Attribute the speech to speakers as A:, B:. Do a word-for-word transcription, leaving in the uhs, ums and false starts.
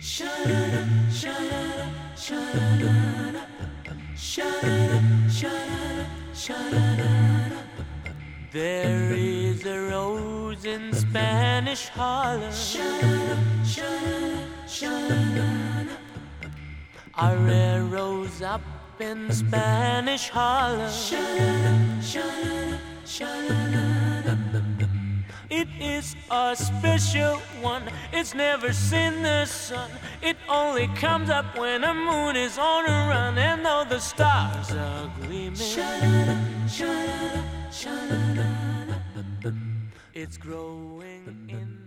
A: There is a rose in Spanish Harlem, a rare rose up in Spanish Harlem. It is a special one, it's never seen the sun. It only comes up when the moon is on a run. And though the stars are gleaming, it's growing in